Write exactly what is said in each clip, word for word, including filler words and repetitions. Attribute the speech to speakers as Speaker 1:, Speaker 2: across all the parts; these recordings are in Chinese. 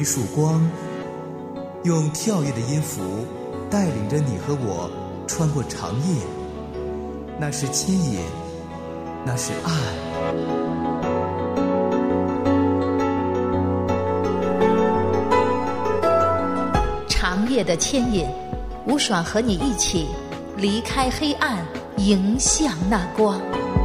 Speaker 1: 一束光，用跳跃的音符带领着你和我穿过长夜。那是牵引，那是爱。
Speaker 2: 长夜的牵引，吴爽和你一起离开黑暗，迎向那光。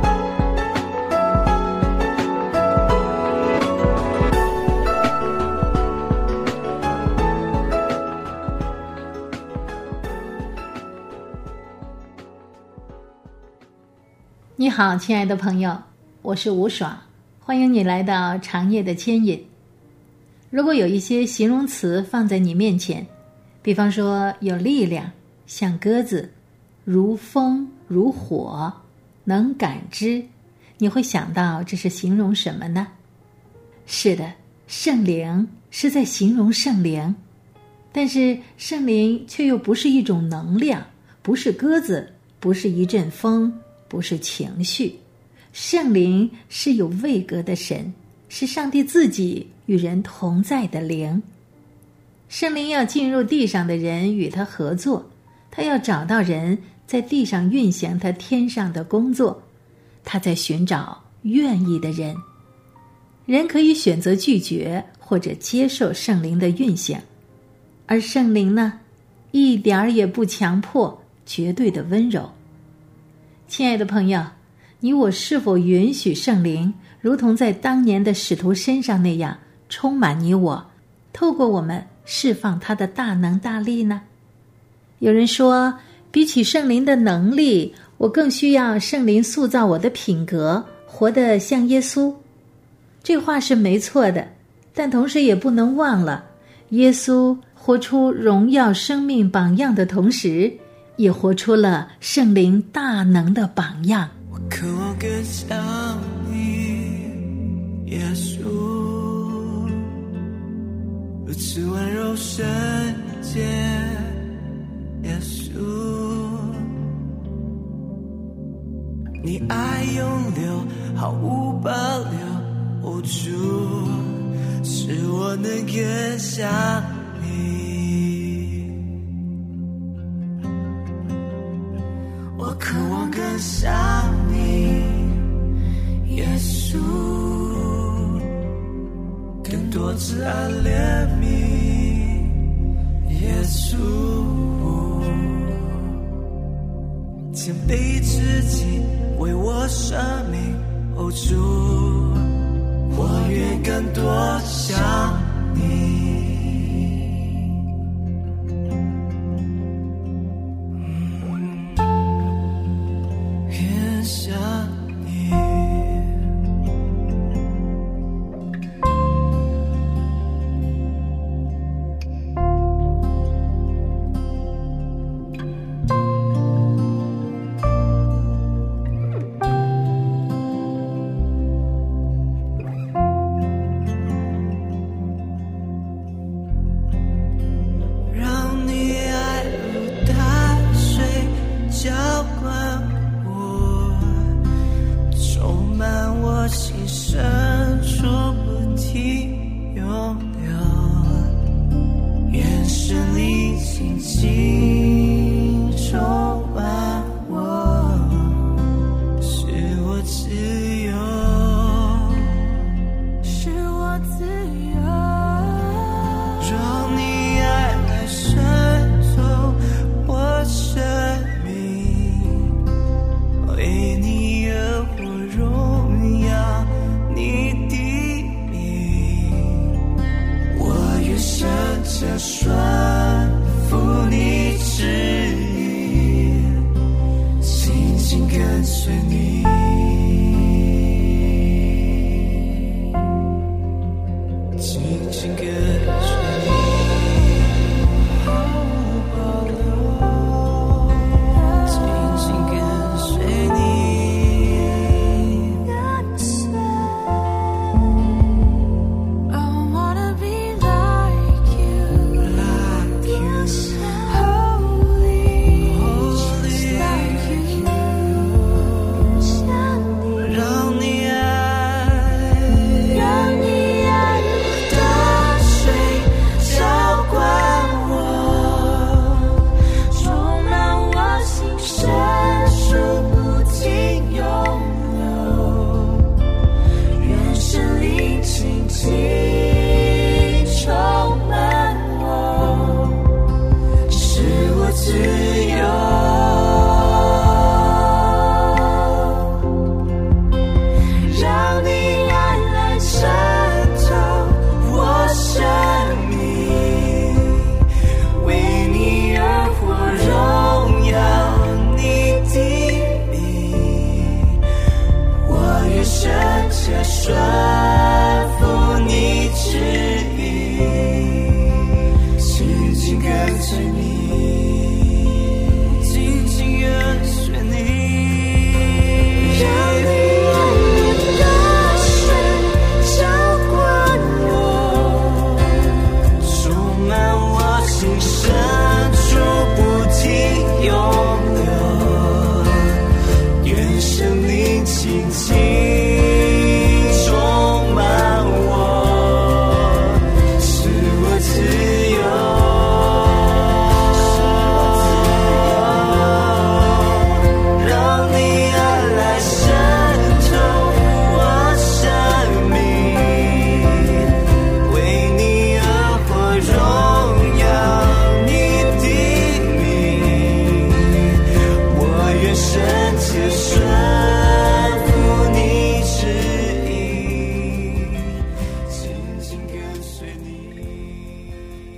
Speaker 2: 你好，亲爱的朋友，我是吴爽，欢迎你来到长夜的牵引。如果有一些形容词放在你面前，比方说有力量，像鸽子，如风如火，能感知，你会想到这是形容什么呢？是的，圣灵是在形容圣灵，但是圣灵却又不是一种能量，不是鸽子，不是一阵风，不是情绪。圣灵是有位格的神，是上帝自己与人同在的灵。圣灵要进入地上的人与他合作，他要找到人在地上运行他天上的工作，他在寻找愿意的人。人可以选择拒绝或者接受圣灵的运行，而圣灵呢，一点儿也不强迫，绝对的温柔。亲爱的朋友，你我是否允许圣灵如同在当年的使徒身上那样充满你我，透过我们释放他的大能大力呢？有人说，比起圣灵的能力，我更需要圣灵塑造我的品格，活得像耶稣。这话是没错的，但同时也不能忘了，耶稣活出荣耀生命榜样的同时，也活出了圣灵大能的榜样。
Speaker 3: 我渴望更像你，耶稣，如此温柔圣洁，耶稣，你爱永留，毫无保留，哦主，使我能更像你。我渴望更像你，耶稣，更多慈爱怜悯，耶稣，谦卑自己为我生命，哦主，我愿更多像你。顺服你。 切顺服你旨意，紧紧跟随你，紧紧跟随你，让你爱的水浇灌我，充满我心深处不停涌流，愿生灵轻轻充满我，使我自由，让你爱来渗透我生命，为你而活，荣耀你的名，我愿深切顺服你旨意，紧紧跟随你。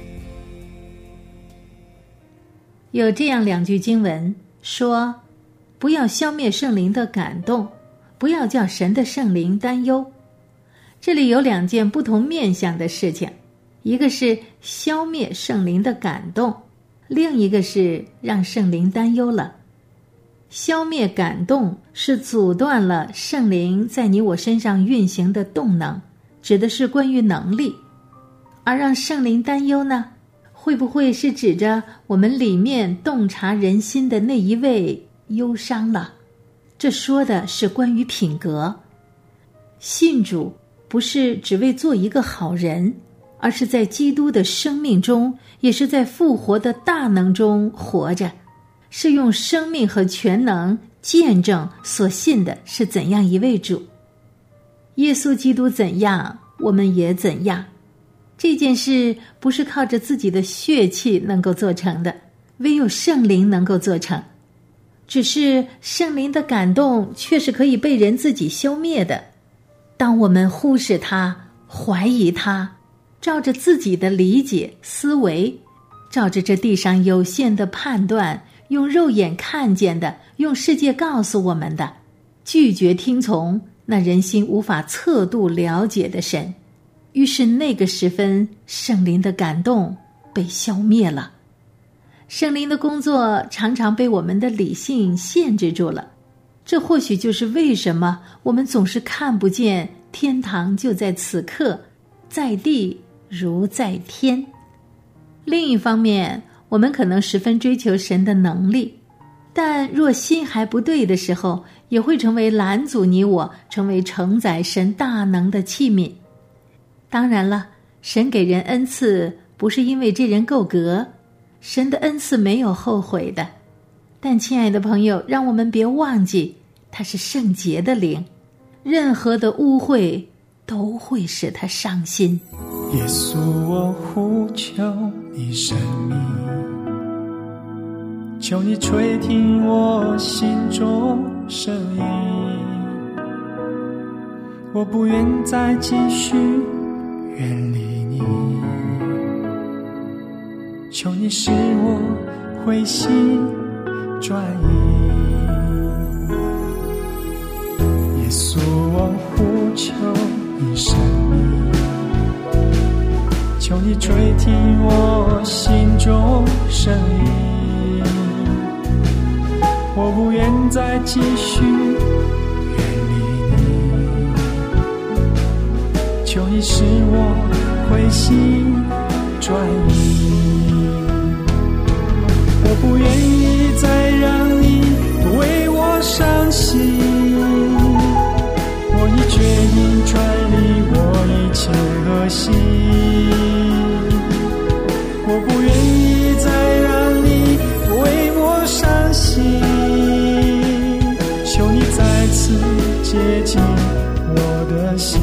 Speaker 2: 有这样两句经文说，不要消灭圣灵的感动，不要叫神的圣灵担忧。这里有两件不同面向的事情，一个是消灭圣灵的感动，另一个是让圣灵担忧了。消灭感动是阻断了圣灵在你我身上运行的动能，指的是关于能力。而让圣灵担忧呢，会不会是指着我们里面洞察人心的那一位忧伤了？这说的是关于品格。信主不是只为做一个好人，而是在基督的生命中，也是在复活的大能中活着，是用生命和全能见证所信的是怎样一位主。耶稣基督怎样，我们也怎样。这件事不是靠着自己的血气能够做成的，唯有圣灵能够做成。只是圣灵的感动却是可以被人自己消灭的。当我们忽视它，怀疑它，照着自己的理解思维，照着这地上有限的判断，用肉眼看见的，用世界告诉我们的，拒绝听从那人心无法测度了解的神。于是那个时分，圣灵的感动被消灭了。圣灵的工作常常被我们的理性限制住了，这或许就是为什么我们总是看不见天堂就在此刻，在地如在天。另一方面，我们可能十分追求神的能力，但若心还不对的时候，也会成为拦阻你我成为承载神大能的器皿。当然了，神给人恩赐不是因为这人够格，神的恩赐没有后悔的。但亲爱的朋友，让我们别忘记，他是圣洁的灵，任何的污秽都会使他伤心。
Speaker 3: 耶稣，我呼求你生命，求你垂听我心中声音，我不愿再继续远离你，求你使我回心转意。耶稣，我呼求你生命，求你垂听我心中声音，我不愿再继续远离你，求你使我回心转意。我不愿意再让你为我伤心，我已决定转离我一切恶行，我不愿意再让你为我伤心，求你再次接近我的心。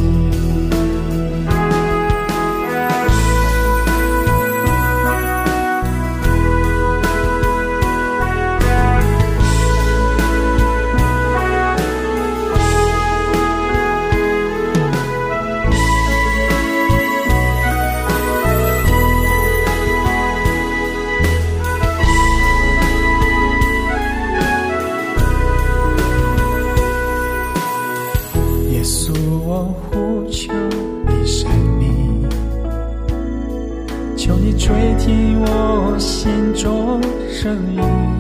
Speaker 4: 心中声音，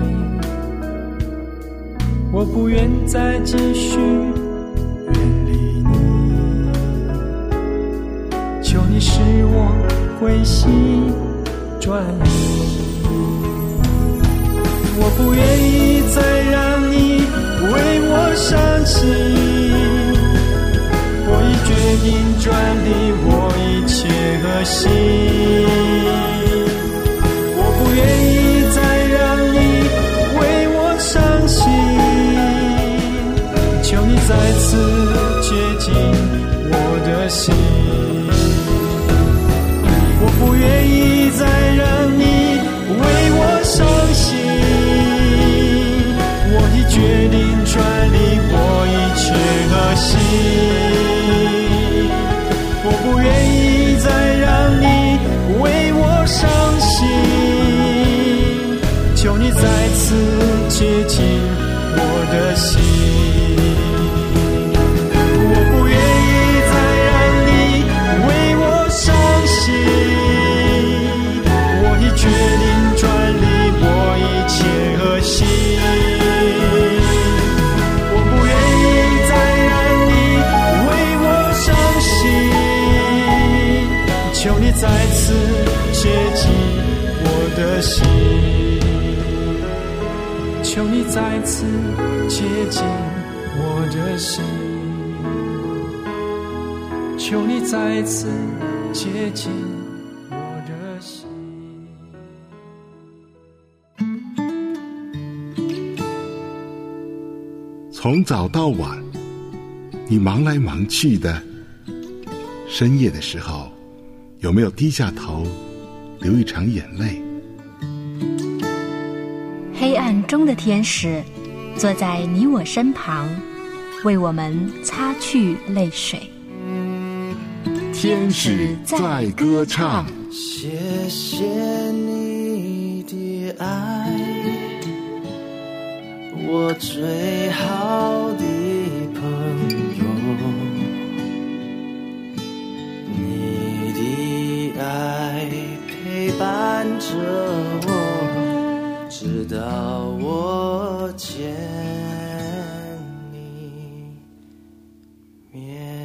Speaker 4: 我不愿再继续远离你，求你使我归心转意，我不愿意再让你为我伤心，我已决定转离我一切恶行，我不愿意再让你为我伤心，求你再次接近我的心，我不愿意再让你为我伤心，我已决定转离我一切恶行，我不愿意再让你为我伤心，求你再次接近我的心，我不愿意再让你为我伤心，我已决定转离我一切恶行，我不愿意再让你为我伤心，求你再次接近我的心，求你再次接近我的心，求你再次接近我的心。
Speaker 5: 从早到晚，你忙来忙去的，深夜的时候，有没有低下头流一场眼泪？
Speaker 6: 黑暗中的天使坐在你我身旁，为我们擦去泪水。
Speaker 5: 天使在歌唱。
Speaker 3: 谢谢你的爱，我最好的朋友，你的爱陪伴着我，直到我见你面。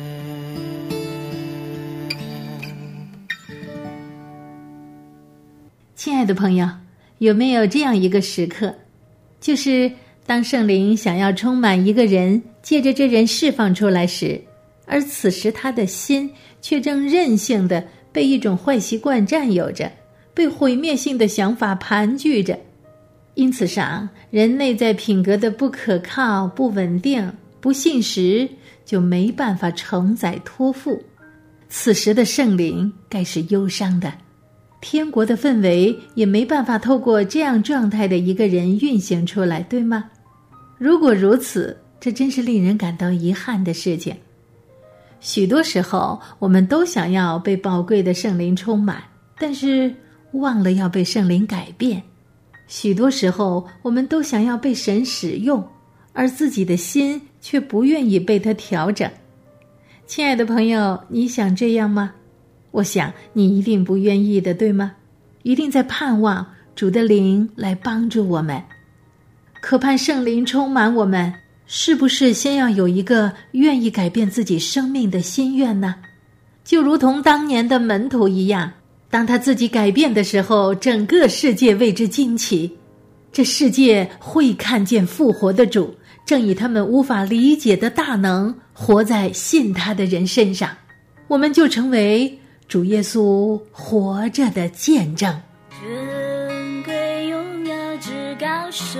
Speaker 2: 亲爱的朋友，有没有这样一个时刻，就是当圣灵想要充满一个人，借着这人释放出来时，而此时他的心却正任性地被一种坏习惯占有着，被毁灭性的想法盘踞着。因此上，人内在品格的不可靠、不稳定、不信实，就没办法承载托付。此时的圣灵该是忧伤的，天国的氛围也没办法透过这样状态的一个人运行出来，对吗？如果如此，这真是令人感到遗憾的事情。许多时候，我们都想要被宝贵的圣灵充满，但是忘了要被圣灵改变。许多时候，我们都想要被神使用，而自己的心却不愿意被他调整。亲爱的朋友，你想这样吗？我想你一定不愿意的，对吗？一定在盼望主的灵来帮助我们。渴盼圣灵充满我们，是不是先要有一个愿意改变自己生命的心愿呢？就如同当年的门徒一样，当他自己改变的时候，整个世界为之惊奇。这世界会看见复活的主，正以他们无法理解的大能活在信他的人身上，我们就成为主耶稣活着的见证。
Speaker 7: 尊贵荣耀至高神，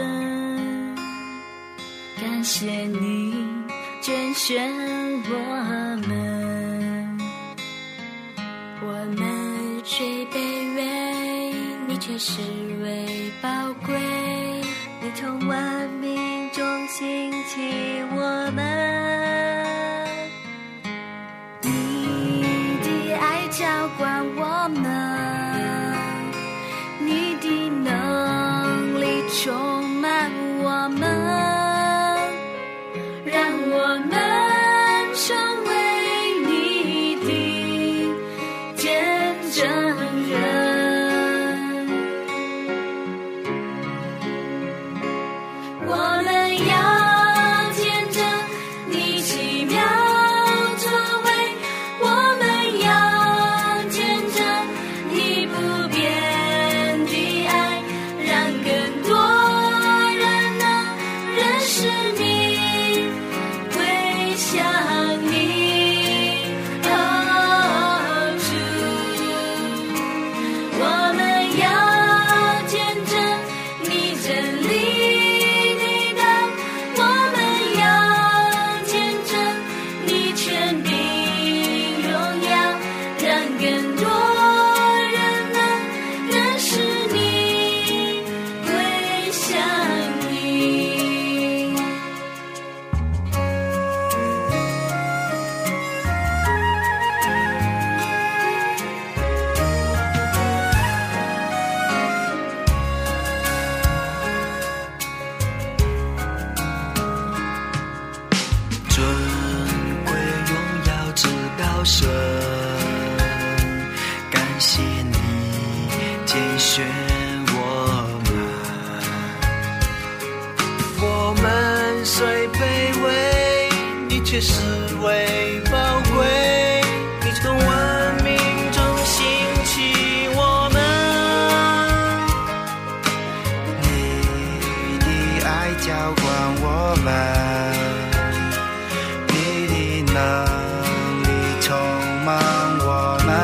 Speaker 7: 感谢你拣选我们，我们虽卑微，你却视为宝贵，你从万民中兴起我们，你的爱浇灌我们，你的能力充满我们，让我们成为你的见证人。
Speaker 3: 选我们。我们虽卑微，你却视为宝贵，你从万民中兴起我们。你的爱浇灌我们，你的能力充满我们，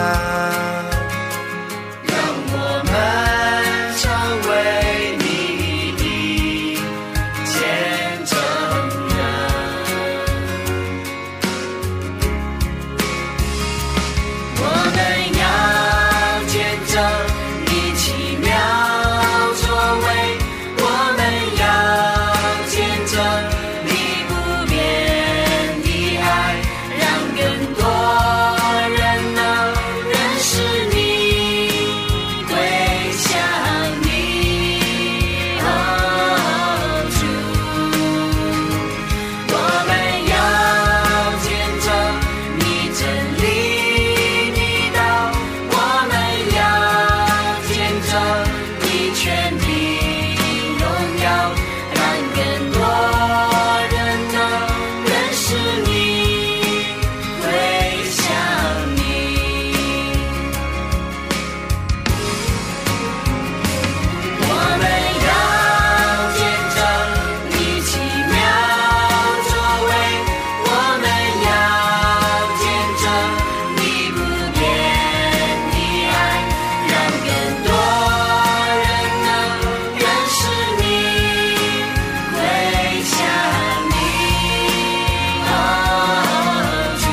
Speaker 3: 让我们成为你的见证人。我们要见证你奇妙作为，我们要见证你不变的爱，让更多人能认识你，归向你。哦，主，我们要见证你真理的道，我们要见证你权柄荣耀，让更多人能认识你，归向你。我们要见证你奇妙作为，我们要见证你不变的爱，让更多人能认识你，归向你。哦，主，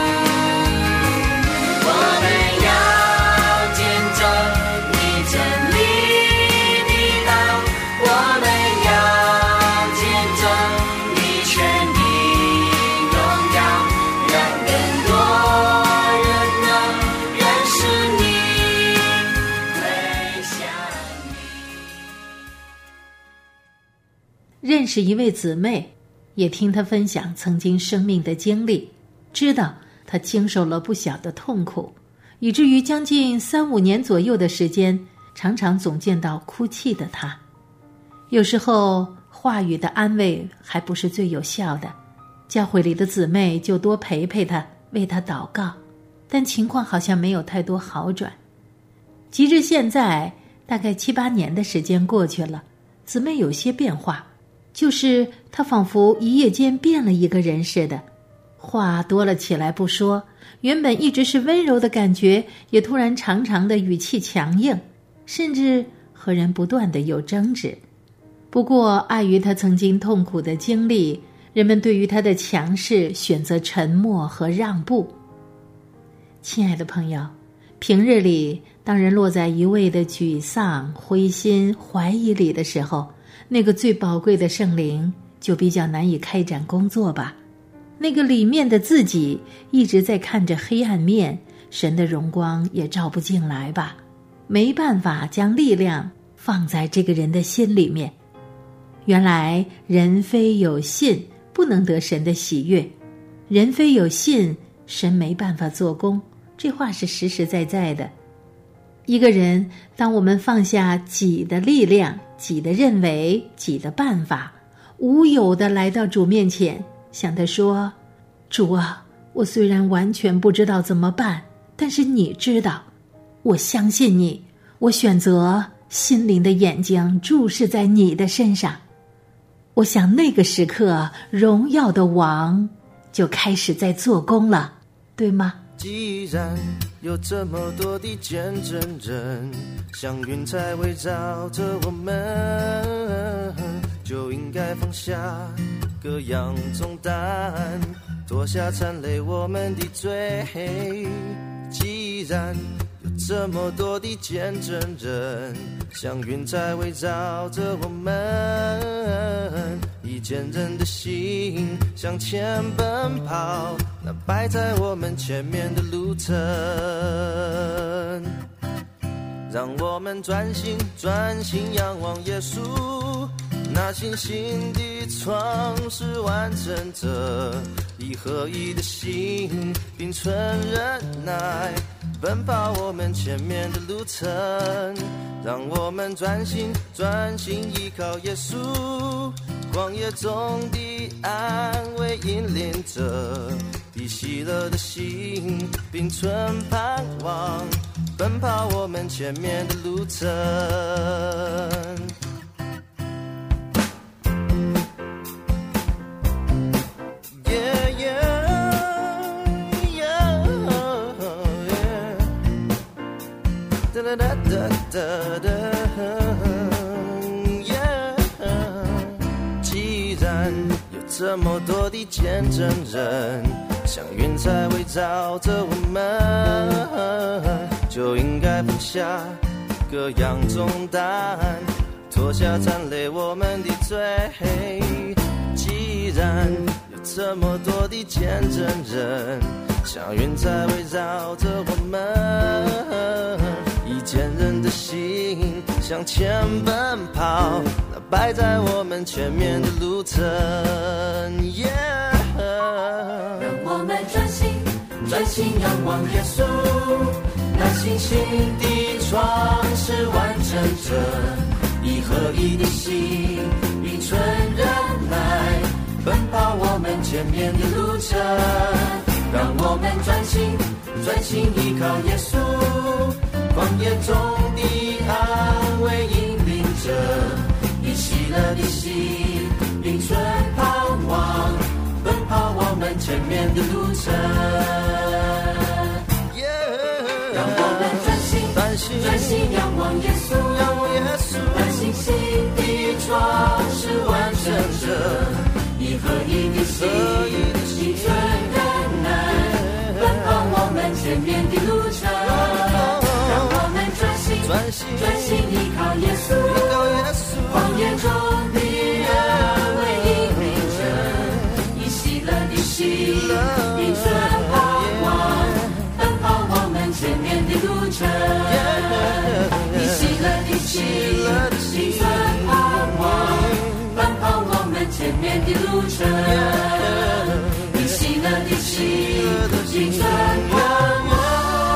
Speaker 3: 我们要见证你真理的道，我们要见证你权柄荣耀，让更多人能认识你，归向你。
Speaker 2: 认识一位姊妹，也听她分享曾经生命的经历，知道她经受了不小的痛苦，以至于将近三五年左右的时间，常常总见到哭泣的她。有时候话语的安慰还不是最有效的，教会里的姊妹就多陪陪她，为她祷告，但情况好像没有太多好转。及至现在，大概七八年的时间过去了，姊妹有些变化，就是她仿佛一夜间变了一个人似的，话多了起来不说，原本一直是温柔的感觉，也突然常常的语气强硬，甚至和人不断的有争执。不过碍于她曾经痛苦的经历，人们对于她的强势选择沉默和让步。亲爱的朋友，平日里当人落在一味的沮丧、灰心、怀疑里的时候，那个最宝贵的圣灵就比较难以开展工作吧。那个里面的自己一直在看着黑暗面，神的荣光也照不进来吧，没办法将力量放在这个人的心里面。原来人非有信，不能得神的喜悦，人非有信，神没办法做工，这话是实实在在的。一个人，当我们放下己的力量、己的认为、己的办法，无有的来到主面前，向他说：主啊，我虽然完全不知道怎么办，但是你知道，我相信你，我选择心灵的眼睛注视在你的身上。我想那个时刻，荣耀的王就开始在做工了，对吗？
Speaker 3: 既然有这么多的见证人，像云彩围绕着我们，就应该放下各样重担，脱下缠累我们的罪。既然有这么多的见证人，像云彩围绕着我们，以坚韧的心向前奔跑，那摆在我们前面的路程。让我们专心专心仰望耶稣，那信心的创始完成者，以合一的心并存忍耐， 奔跑我们前面的路程，让我们专心专心依靠耶稣，旷野中的安慰引领着以喜乐的心，并存盼望，奔跑我们前面的路程。哒哒哒哒哒 yeah 既然有这么多的见证人，像云彩围绕着我们，就应该放下各样重担，脱下缠累我们的罪。既然有这么多的见证人，像云彩围绕着我们，以坚韧的心向前奔跑，那摆在我们前面的路程。yeah
Speaker 7: 让我们专心专心仰望耶稣，那信心的创始完成者，以合一的心并存忍耐，奔跑我们前面的路程。让我们专心专心依靠耶稣，旷野中的安慰引领着以喜乐的心并存盼望，奔跑我们前面的路程。让我们专心专心仰望耶稣，那信心的创始完成者，以合一的心并存忍耐，奔跑我们前面的路程。让我们专心专心依靠耶稣，旷野中的安慰引领着以喜乐的心并存盼望，奔跑我们前面的路程。以喜乐的心并存盼望，奔跑我们前面的路程。以喜乐的心并存盼望，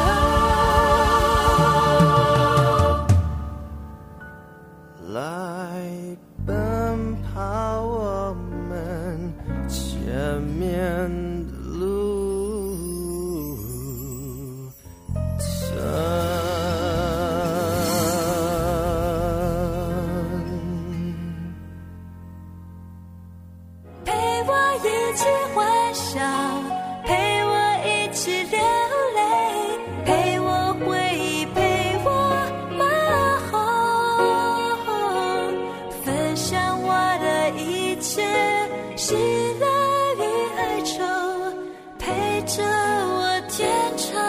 Speaker 3: 来奔跑我们前面的路程。
Speaker 7: 陪我一起欢笑，陪我一起流泪，陪我回忆，陪我骂吼，分享我的一切喜乐与哀愁，陪着我天长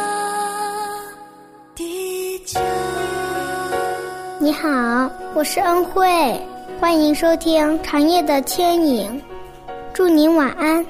Speaker 7: 地久。
Speaker 8: 你好，我是恩惠，欢迎收听长夜的牵引，祝您晚安。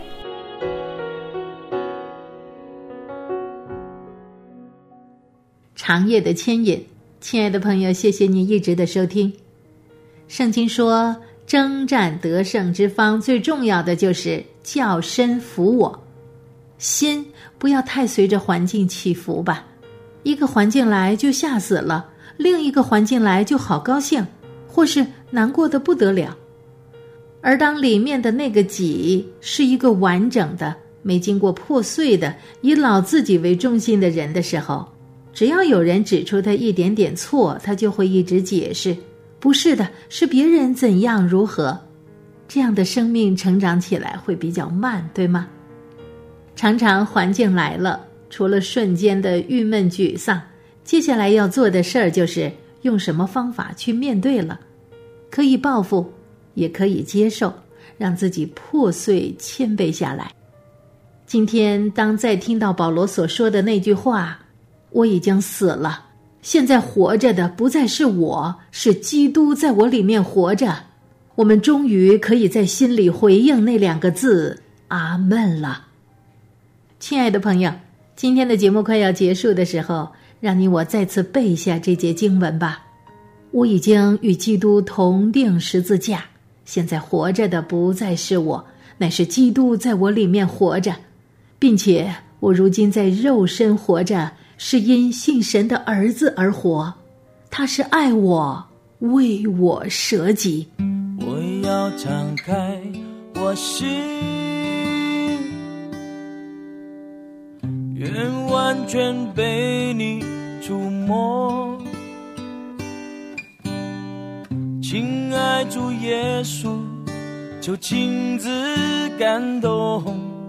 Speaker 2: 长夜的牵引，亲爱的朋友，谢谢你一直的收听。圣经说，征战得胜之方最重要的就是叫身服我，心不要太随着环境起伏吧，一个环境来就吓死了，另一个环境来就好高兴，或是难过的不得了。而当里面的那个己是一个完整的、没经过破碎的、以老自己为中心的人的时候，只要有人指出他一点点错，他就会一直解释，不是的，是别人怎样如何。这样的生命成长起来会比较慢，对吗？常常环境来了，除了瞬间的郁闷沮丧，接下来要做的事儿就是用什么方法去面对了。可以报复，也可以接受，让自己破碎谦卑下来。今天当再听到保罗所说的那句话，我已经死了，现在活着的不再是我，是基督在我里面活着，我们终于可以在心里回应那两个字，阿们了。亲爱的朋友，今天的节目快要结束的时候，让你我再次背一下这节经文吧。我已经与基督同定十字架，现在活着的不再是我，乃是基督在我里面活着，并且我如今在肉身活着， 是因信神的儿子而活，他是爱我，为我舍己。
Speaker 4: 我要敞开我心，愿完全被你触摸。亲爱主耶稣，求亲自感动，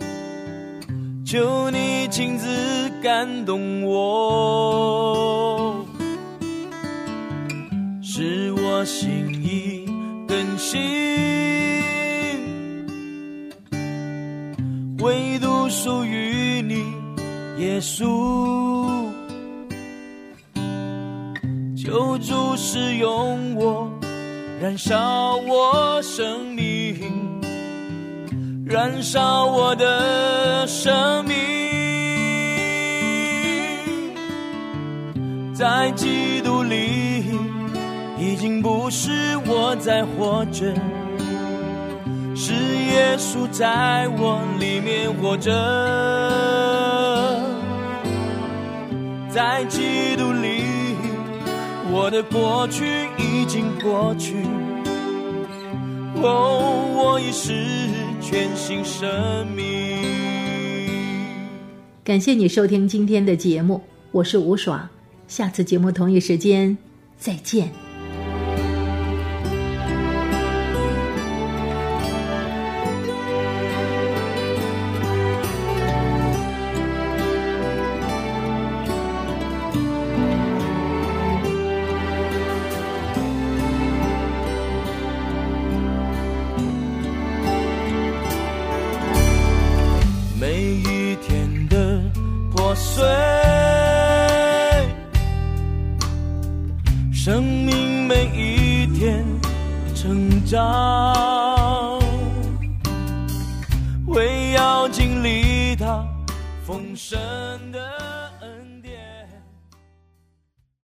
Speaker 4: 求你亲自感动我，使我心意更新，唯独属于你耶稣。求主使用我，燃烧我生命，燃烧我的生命，在基督里已经不是我在活着，是耶稣在我里面活着，在基督里我的过去已经过去，哦，我已是全新生命。
Speaker 2: 感谢你收听今天的节目，我是吴爽，下次节目同一时间再见。
Speaker 4: 生命每一天成长，为要经历它丰盛的